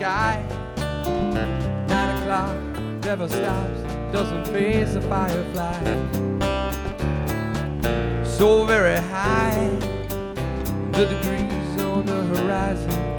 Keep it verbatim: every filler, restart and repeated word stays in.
sky. Nine o'clock never stops, doesn't face a firefly. So very high, the degrees on the horizon.